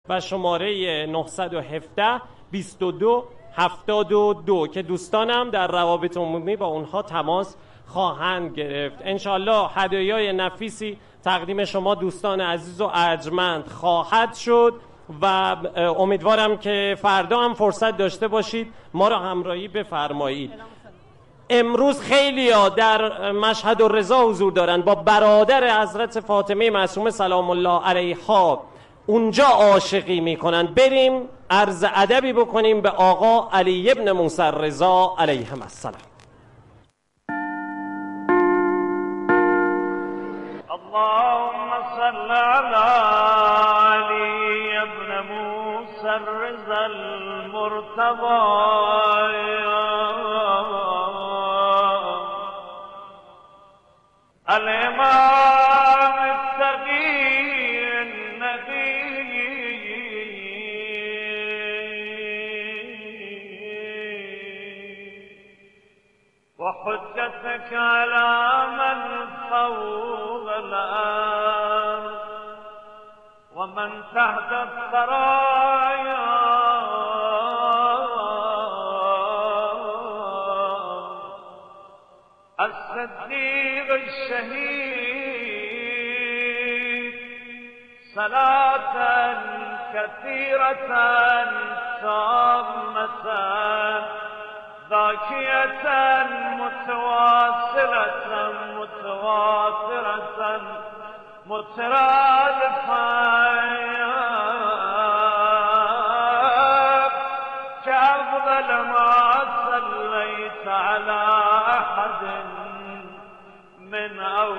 و شماره 917 22 72 که دوستانم در روابط عمومی با اونها تماس خواهند گرفت. انشالله هدایای نفیسی تقدیم شما دوستان عزیز و ارجمند خواهد شد و امیدوارم که فردا هم فرصت داشته باشید ما را همراهی بفرمایید. امروز خیلی‌ها در مشهد الرضا حضور دارند، با برادر حضرت فاطمه معصومه سلام الله علیها اونجا عاشقی میکنن. بریم عرض ادبی بکنیم به آقا علی ابن موسی الرضا علیهم السلام. اللهم صل علی علی ابن موسی الرضا المرتضی الامام التقی النبی وحجتك على من فوق الأرض ومن تحت الثرايا الصديق الشهيد صلاة كثيرة تامة ذاكية متواصلة متواترة مترادفة كأفضل ما صليت على أحد من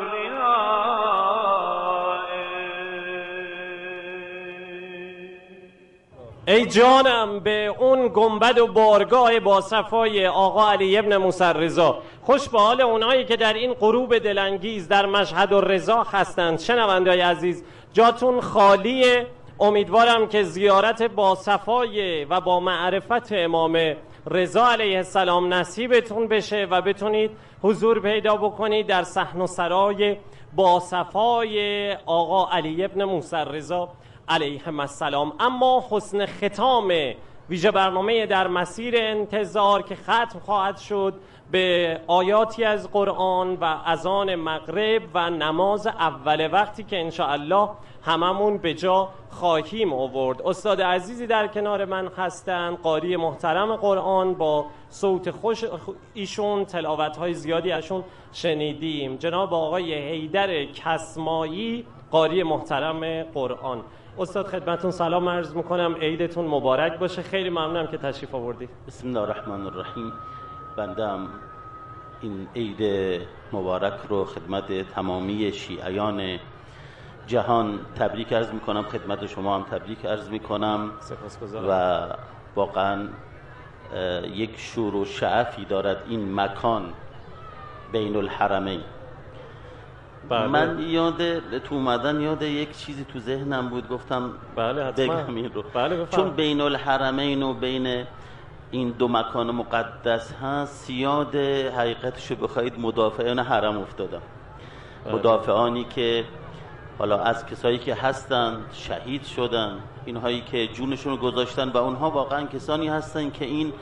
ای جانم به اون گنبد و بارگاه با صفای آقا علی ابن موسی الرضا. خوش به حال اونایی که در این غروب دلانگیز در مشهد الرضا هستند. شنونده‌های عزیز جاتون خالیه. امیدوارم که زیارت با صفای و با معرفت امام رضا علیه السلام نصیبتون بشه و بتونید حضور پیدا بکنید در صحن و سرای با صفای آقا علی ابن موسی الرضا علیهم السلام. اما حسن ختام ویژه برنامه در مسیر انتظار که ختم خواهد شد به آیاتی از قرآن و اذان مغرب و نماز اول وقتی که انشاءالله هممون به جا خواهیم آورد. استاد عزیزی در کنار من هستند، قاری محترم قرآن، با صوت خوش ایشون تلاوت‌های زیادی ازشون شنیدیم، جناب آقای حیدر کسمایی، قاری محترم قرآن. استاد خدمتون سلام عرض میکنم، عیدتون مبارک باشه. خیلی ممنونم که تشریف آوردید. بسم الله الرحمن الرحیم. بنده هم این عید مبارک رو خدمت تمامی شیعیان جهان تبریک عرض میکنم، خدمت شما هم تبریک عرض میکنم. سپاسگزارم. و واقعا یک شور و شعفی دارد این مکان بین الحرمین. بله. من تو اومدن یاد یک چیزی تو ذهنم بود، گفتم بله حتما بگم این رو. بله چون بین الحرمین و بین این دو مکان مقدس هست، یاد حقیقتشو بخواید مدافعان حرم افتادم. بله. مدافعانی که حالا از کسایی که هستن شهید شدن، اینهایی که جونشون رو گذاشتن، و اونها واقعا کسانی هستن که این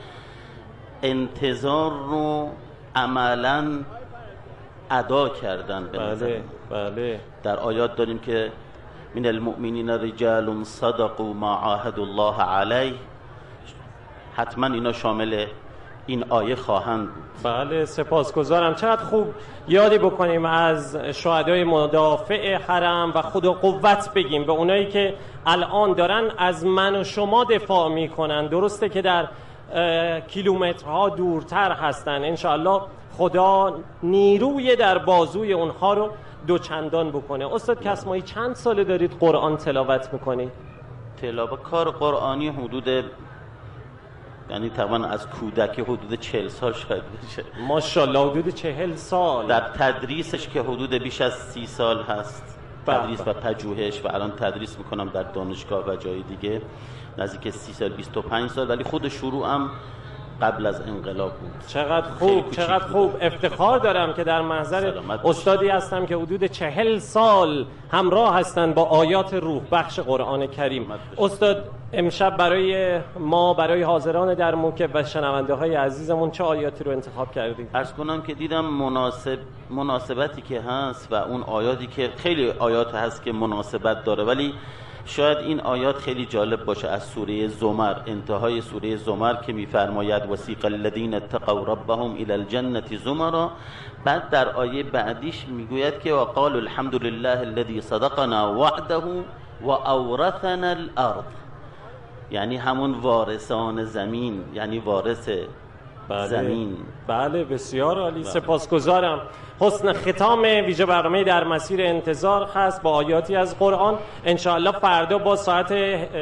انتظار رو عملاً ادا کردن. بله بله. در آیات داریم که من المؤمنین رجال صدقوا ما عاهدوا الله علیه، حتما اینا شامل این آیه خواهند بود. بله سپاسگزارم. چقدر خوب یادی بکنیم از شهدای مدافع حرم و خدا قوت بگیم به اونایی که الان دارن از من و شما دفاع میکنن. درسته که در کیلومترها دورتر هستن، انشاءالله خدا نیروی در بازوی اونها رو دوچندان بکنه. استاد کسمایی چند ساله دارید قرآن تلاوت میکنید؟ تلاوت کار قرآنی حدود، یعنی تقریبا از کودکی حدود 40 سال شاید بشه. ماشاءالله حدود 40 سال. در تدریسش که حدود بیش از 30 سال هست، تدریس و پژوهش، و الان تدریس میکنم در دانشگاه و جای دیگه نزدیک 30 سال 25 سال. ولی خود شروعم قبل از انقلاب بود. چقدر خوب، چقدر خوب. افتخار دارم که در محضر استادی هستم که حدود 40 سال همراه هستند با آیات روح بخش قرآن کریم. استاد امشب برای ما، برای حاضران در موکب و شنونده های عزیزمون چه آیاتی رو انتخاب کردید؟ عرض کنم که دیدم مناسبتی که هست و اون آیاتی که خیلی آیات هست که مناسبت داره، ولی شاید این آیات خیلی جالب باشه از سوره زمر، انتهای سوره زمر که میفرماید وسیق الذین اتقوا ربهم الی الجنة زمرا. بعد در آیه بعدیش میگوید که وقالوا الحمد لله الذی صدقنا وعده و اورثنا الارض، یعنی همون وارثان زمین، یعنی وارث زمین. بله بسیار عالی، سپاسگزارم. حسن ختام ویژه برنامه در مسیر انتظار هست با آیاتی از قرآن. انشاءالله فردا با ساعت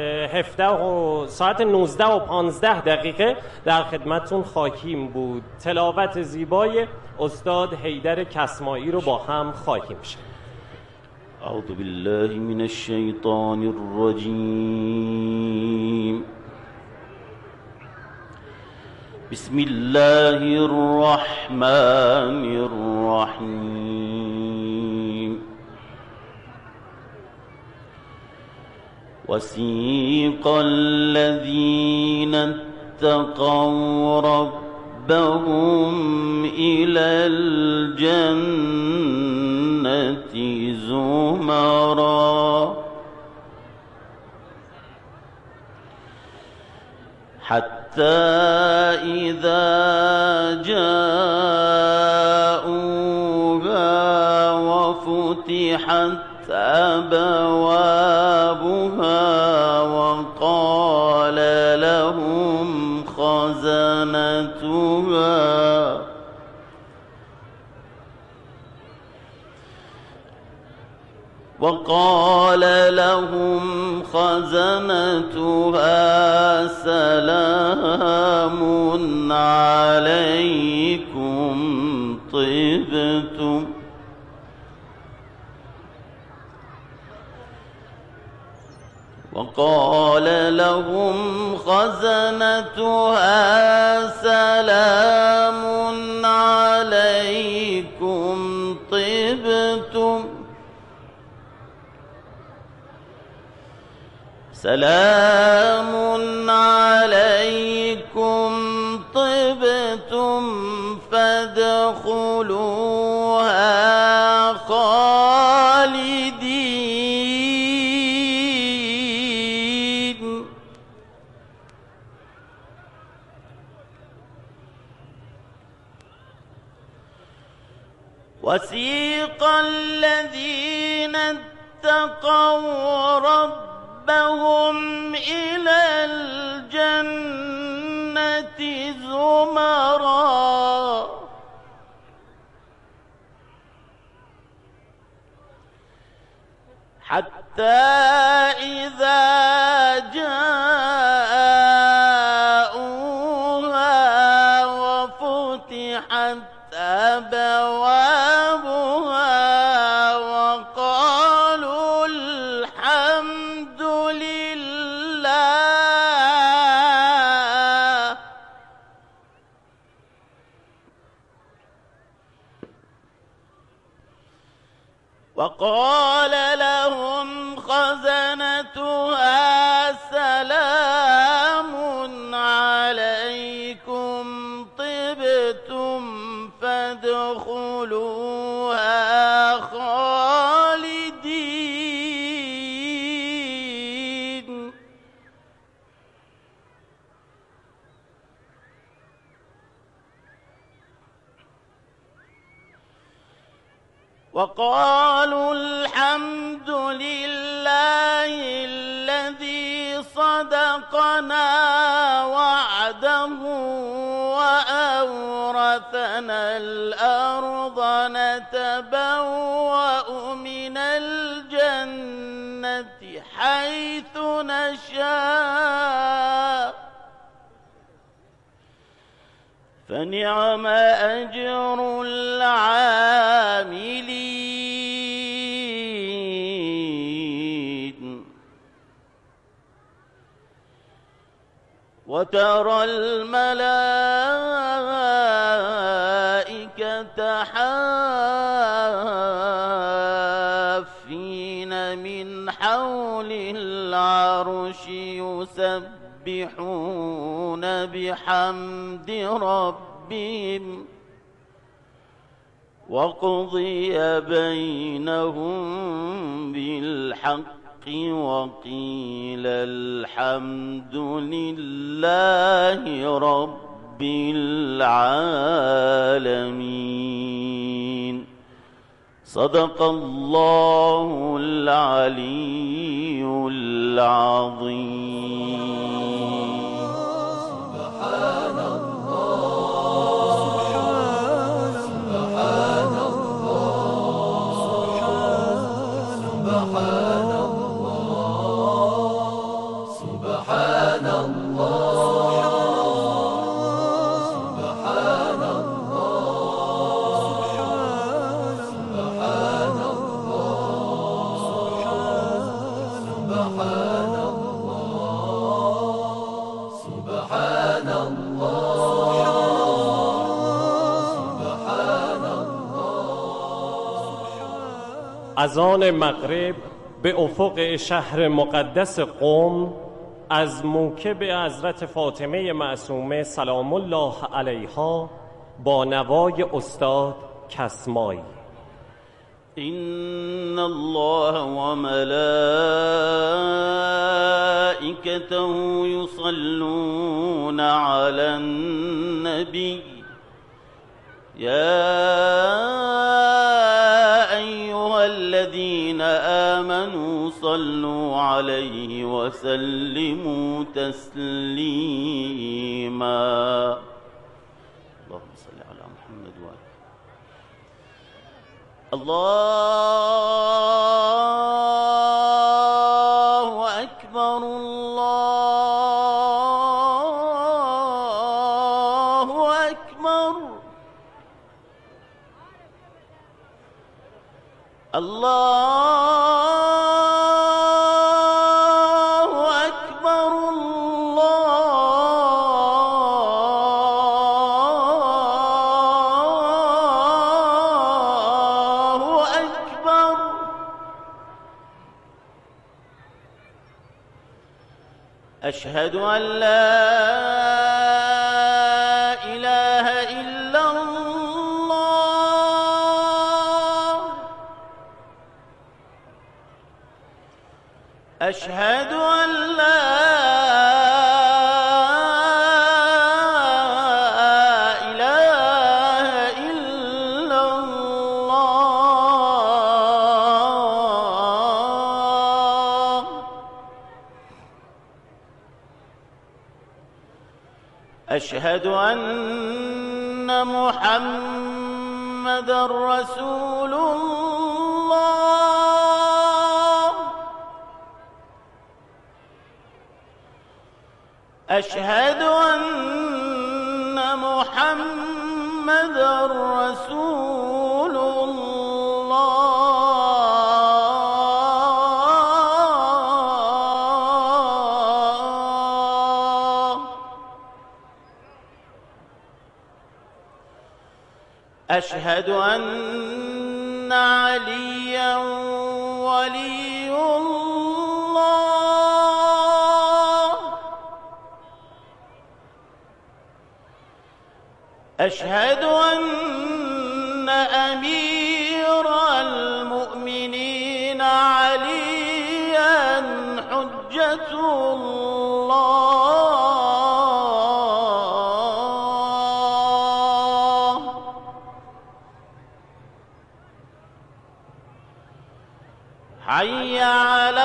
19 و 15 دقیقه در خدمتتون خواهیم بود. تلاوت زیبای استاد حیدر کسمایی رو با هم خواهیم شنید. اعوذ بالله من الشیطان الرجیم. بسم الله الرحمن الرحیم. وسیق الذین اتقوا ربهم إلى الجنة زمرا حتى إذا جاءوها وفتحت أبوابها وقال لهم خزنتها سلام عليكم طبتم وقال لهم خزنتها سلام عليكم طبتم سلام عليكم طبتم فادخلوها خالدين وسيق الذين اتقوا ربهم إلى الجنة زمرا حتى إذا جاءوها وفتحت أبوابها وقالوا الحمد لله وقال لهم خزنتها سلام عليكم طبتم فادخلوها خالدين وقالوا الحمد لله الذي صدقنا وعده وأورثنا الأرض نتبوأ من الجنة حيث نشاء فنعم أجر العاملين وترى الملائكة حافين من حول العرش يسبحون بحمد ربهم وقضي بينهم بالحق وقيل الحمد لله رب العالمين. صدق الله العلي العظيم. سبحان الله سبحان الله سبحان الله سبحان الله سبحان الله سبحان الله سبحان الله. از آن مغرب به افق شهر مقدس قم از موکب حضرت فاطمه معصومه سلام الله علیها با نوای استاد کسمایی. إن الله وملائكته يصلون على النبي يا أيها الذين آمنوا صلوا عليه وسلموا تسليما. اللهم صل على محمد وآله. الله أكبر الله أكبر الله أكبر الله أكبر. أشهد أن لا إله إلا الله. أشهد أن لا إله إلا الله. أشهد أن محمدًا رسول الله. أشهد أن محمدًا رسول الله. أشهد أن عليًا ولي الله. أشهد أن أمير المؤمنين عليًا حجة الله. حي على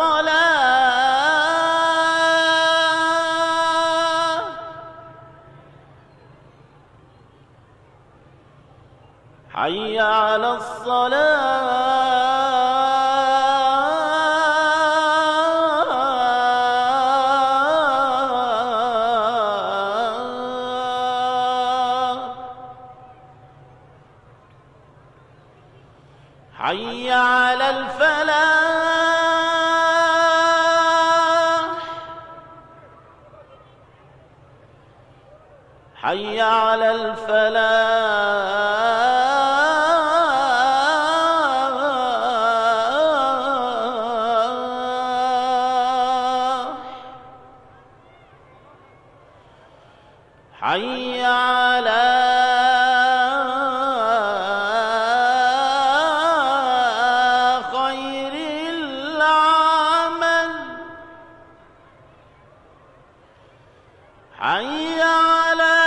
الصلاة. حي على الصلاة. حي على الفلاح. حي على الفلاح حي على خير العمل حي على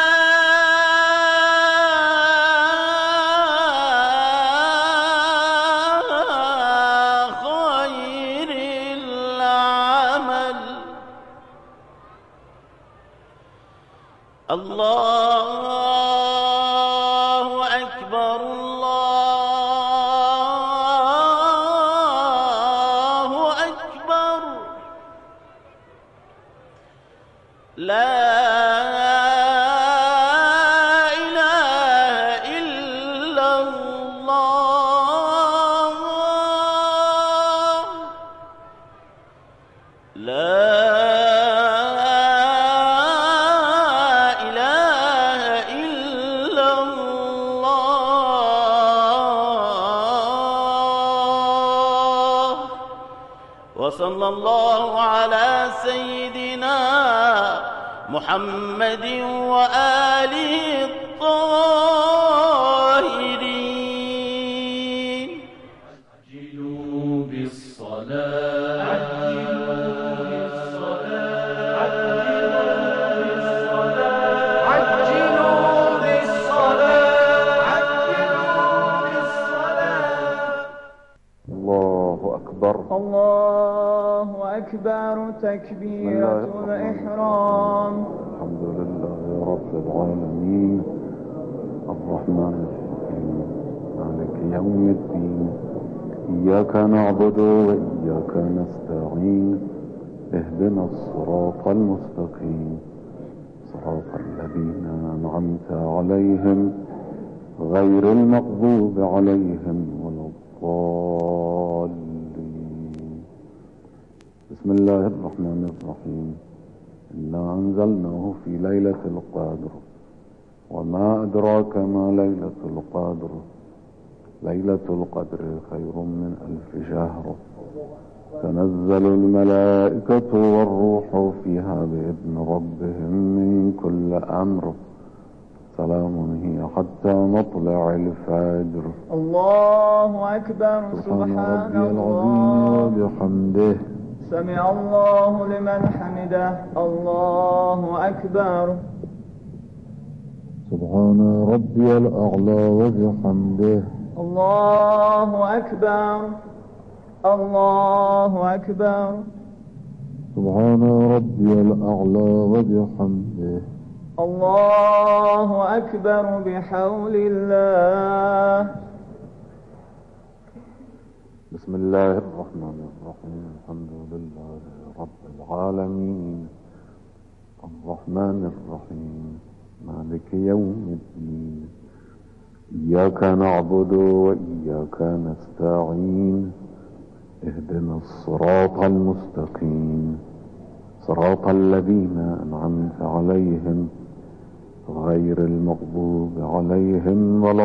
خير العمل الله أكبر الله أكبر لا إله إلا الله لا إله إلا الله وصلى الله على سيدنا محمد وآله الطاهرين عجلوا بالصلاة الله أكبر الله أكبر تكبيرة الإحرام. الحمد لله رب العالمين الرحمن الرحيم مالك يوم الدين إياك نعبد وإياك نستعين اهدنا الصراط المستقيم صراط الذين أنعمت عليهم غير المغضوب عليهم ولا الضالين. بسم الله الرحمن الرحيم. إنا أنزلناه في ليلة القدر وما أدراك ما ليلة القدر ليلة القدر خير من 1000 شهر تنزل الملائكة والروح فيها بإذن ربهم من كل أمر سلام هي حتى مطلع الفجر. الله أكبر. سبحان سبحان ربي العظيم الله وبحمده سمع الله لمن حمده. الله أكبر. سبحان ربي الأعلى وبحمده. الله أكبر. الله أكبر. سبحان ربي الأعلى وبحمده. الله أكبر بحول الله. بسم الله الرحمن الرحيم. الحمد لله رب العالمين الرحمن الرحيم مالك يوم الدين إياك نعبد وإياك نستعين اهدنا الصراط المستقيم صراط الذين أنعمت عليهم غير المغضوب عليهم ولا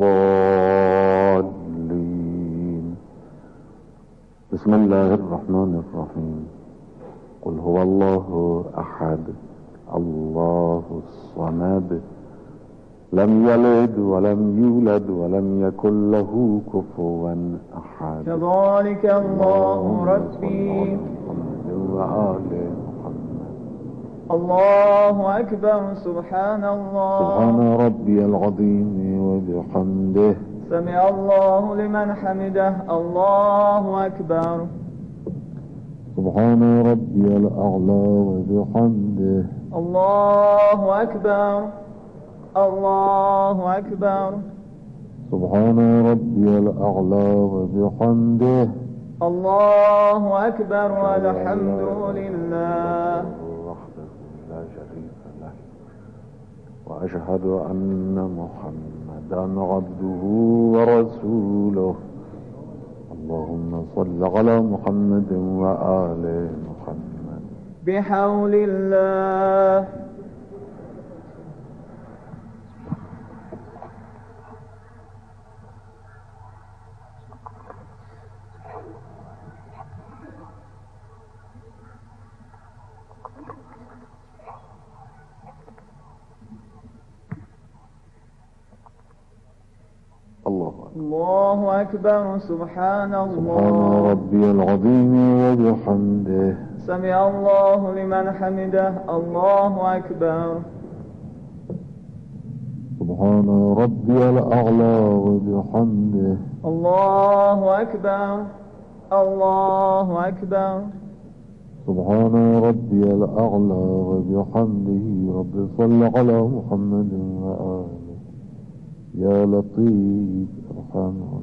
الضالين. بسم الله الرحمن الرحيم. قل هو الله أحد الله الصمد لم يلد ولم يولد ولم يكن له كفوا أحد. كذلك الله ربي. محمد وآل محمد. الله أكبر. سبحان الله. سبحان ربي العظيم وبحمده سمع الله لمن حمده. الله أكبر. سبحان ربي الأعلى وبحمده. الله أكبر. الله أكبر. سبحان ربي الأعلى وبحمده. الله أكبر والحمد لله وحده لا شريك له وأشهد أن محمدا عبده ورسوله. اللهم صل على محمد وآل محمد. بحول الله. الله أكبر. سبحان سبحان الله. ربي العظيم وبحمده. سمع الله لمن حمده. الله أكبر. سبحان ربي الأعلى وبحمده. الله أكبر. الله أكبر. سبحان ربي الأعلى وبحمده. رب صل على محمد وآله يا لطيف ارحمه.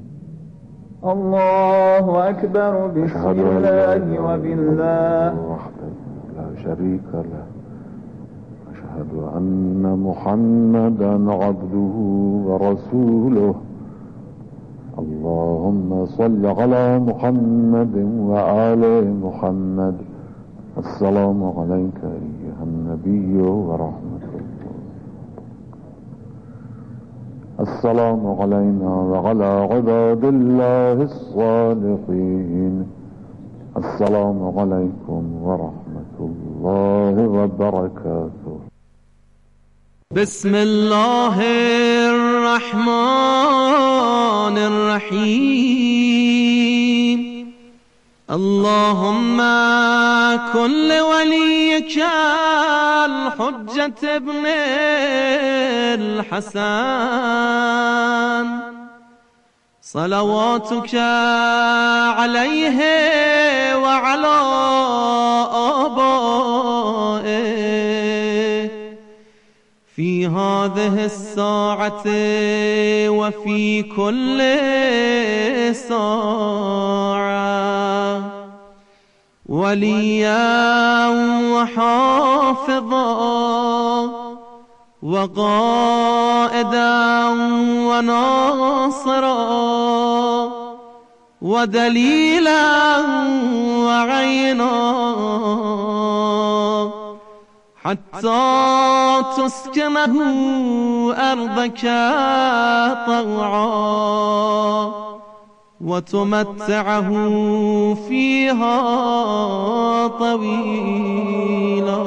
الله أكبر. بسم الله وبالله وحده لا شريك له. أشهد أن محمدا عبده ورسوله. اللهم صل على محمد وآل محمد. السلام عليك أيها النبي ورحمة الله. السلام علينا وعلى عباد الله الصالحين. السلام عليكم ورحمة الله وبركاته. بسم الله الرحمن الرحيم. اللهم كن وليك الحجة ابن الحسن صلواتك عليه وعلى آبائه في هذه الساعة وفي كل ساعة وليا وحافظا وقائدا وناصرا ودليلا وعينا حتى تسكنه أرضك طوعا وتمتعه فيها طويلا.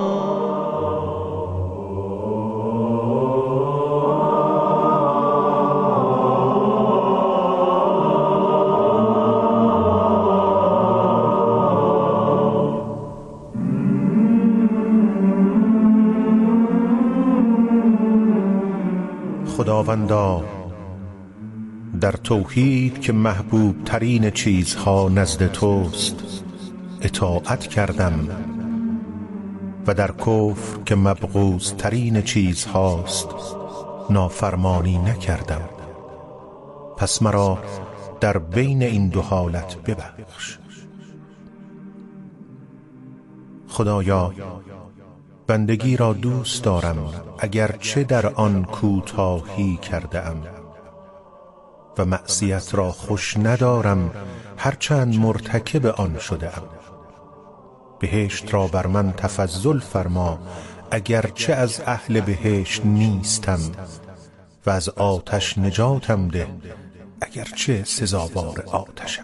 خداوندا در توحید که محبوب ترین چیزها نزد توست اطاعت کردم و در کفر که مبغوض ترین چیزهاست نافرمانی نکردم. پس مرا در بین این دو حالت ببخش. خدایا بندگی را دوست دارم اگرچه در آن کوتاهی کرده ام و معصیت را خوش ندارم هرچند مرتکب آن شده ام. بهشت را بر من تفضل فرما اگرچه از اهل بهشت نیستم و از آتش نجاتم ده اگرچه سزاوار آتشم.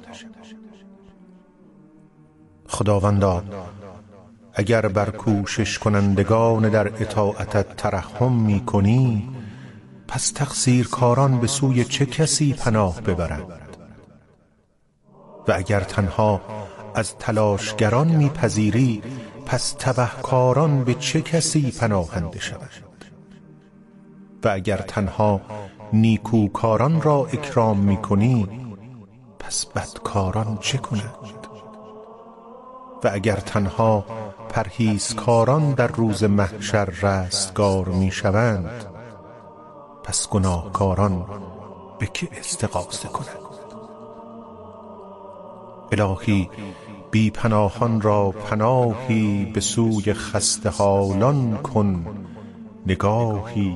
خداوندا اگر بر کوشش کنندگان در اطاعتت ترحم می کنی پس تقصیرکاران به سوی چه کسی پناه ببرند و اگر تنها از تلاشگران میپذیری پس تبهکاران به چه کسی پناهنده شوند و اگر تنها نیکوکاران را اکرام میکنی پس بدکاران چه کنند و اگر تنها پرهیزکاران در روز محشر رستگار میشوند پس گناهکاران به که استغاثه کنند. الهی بی پناهان را پناهی به سوی خسته حالان کن نگاهی.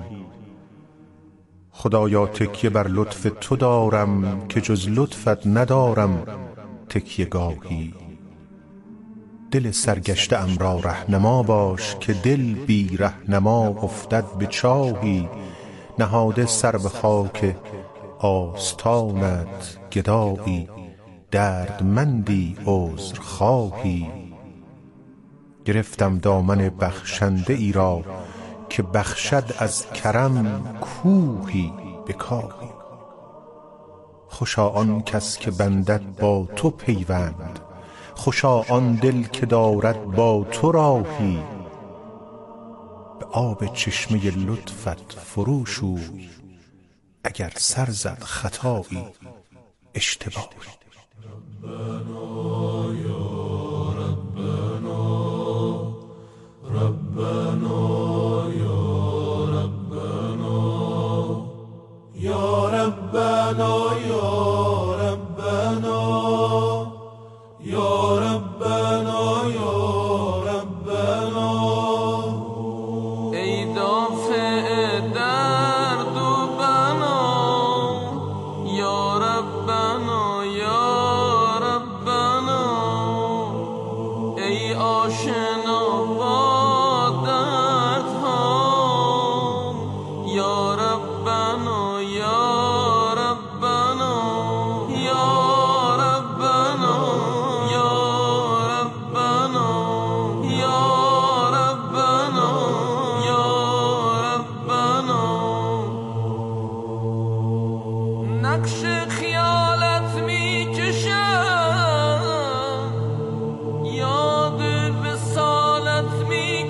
خدایا تکیه بر لطف تو دارم که جز لطفت ندارم تکیه گاهی. دل سرگشته ام را رهنما باش که دل بی رهنما افتد به چاهی. نهاده سر به خاک آستانت گدایی دردمندی عذرخواهی. گرفتم دامن بخشنده ای را که بخشد از کرم کوهی به کاهی. خوشا آن کس که بندد با تو پیوند، خوشا آن دل که دارد با تو راهی. به آب چشمه لطفت فرو شوی، اگر سر زد خطایی اشتباهی. ربنا یا ربنا، ربنا یا ربنا، یا ربنا یا ربنا، یا ربنا یا ربنا. ای دافع درد و بنا، یا ربنا یا ربنا. ای آشنا با دردها، یا ربنا یا ربنا، یا ربنا یا ربنا، یا ربنا یا ربنا. نقش خیالت می کشم، یاد وصالت می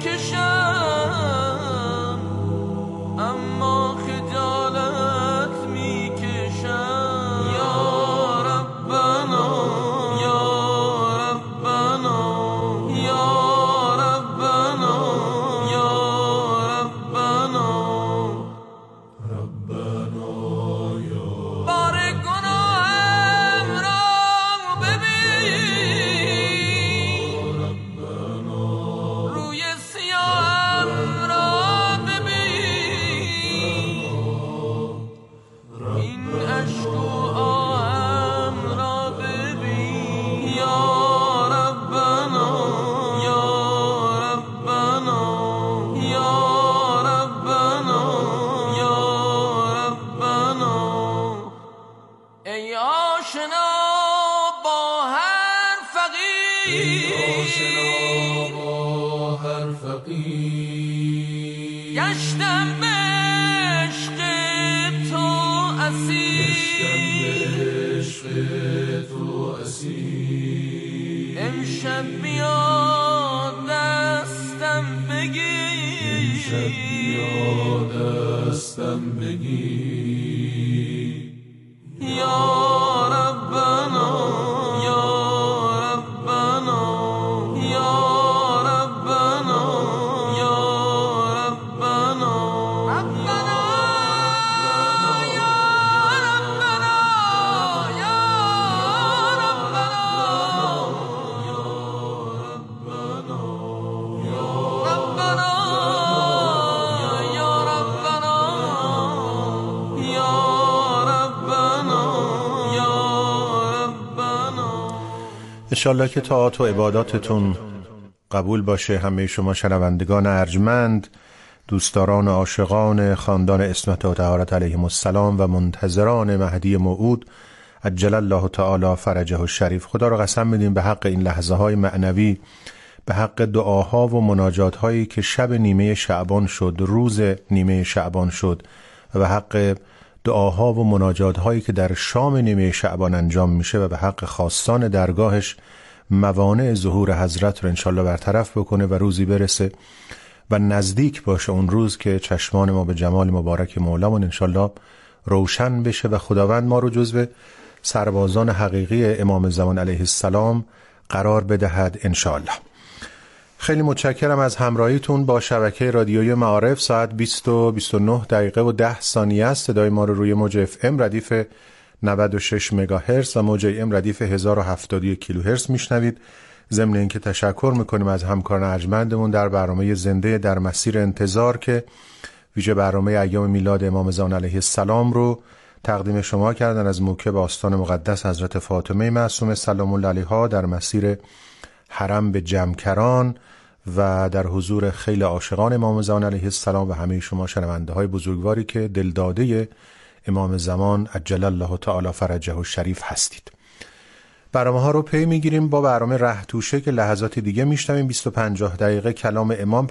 کشم، اما خجالت می کشم. یا ربنا یا ربنا، یا ربنا یا ربنا. بار گناهم را ببین، روی سیاهم را ببین، این اشک و آهم را ببین. یا ربنا یا ربنا، یا ربنا یا ربنا. ای آشنا با هر فقیر، گشتم به عشق تو اسیر. امشب بیا دستم بگیر، یا ربنا یا ربنا، یا ربنا یا ربنا. ربنا یا ربنا، یا ربنا یا ربنا، یا ربنا یا ربنا یا ربنا. انشالله که طاعات و عباداتتون قبول باشه. همه شما شنوندگان ارجمند، دوستداران و عاشقان خاندان عصمت و طهارت علیهم السلام و منتظران مهدی موعود عجل الله تعالی فرجه الشریف، خدا را قسم میدیم به حق این لحظه های معنوی، به حق دعاها و مناجات هایی که شب نیمه شعبان شد، روز نیمه شعبان شد، و به حق دعاها و مناجات هایی که در شام نیمه شعبان انجام میشه، و به حق خواستان درگاهش موانع ظهور حضرت رو انشالله برطرف بکنه و روزی برسه و نزدیک باشه اون روز که چشمان ما به جمال مبارک مولامون انشالله روشن بشه و خداوند ما رو جزو سربازان حقیقی امام زمان علیه السلام قرار بدهد انشالله. خیلی متشکرم از همراهیتون با شبکه رادیویی معارف. ساعت 20 و 29 دقیقه و 10 ثانیه است. صدای ما رو روی موج اف ام ردیف 96 مگاهرتز و موج ام ردیف 1071 کیلوهرتز میشنوید. ضمن اینکه تشکر میکنیم از همکاران ارجمندمون در برنامه زنده در مسیر انتظار که ویژه برنامه ایام میلاد امام زمان علیه السلام رو تقدیم شما کردن از موکب آستان مقدس حضرت فاطمه معصومه سلام الله علیها در مسیر حرم به جمکران و در حضور خیلی عاشقان امام زمان علیه السلام و همه شما شنونده های بزرگواری که دلداده امام زمان عجل الله تعالی فرجه الشریف هستید. برنامه ها رو پی میگیریم با برنامه ره توشه که لحظات دیگه میشنویم. 20 تا 50 دقیقه کلام امام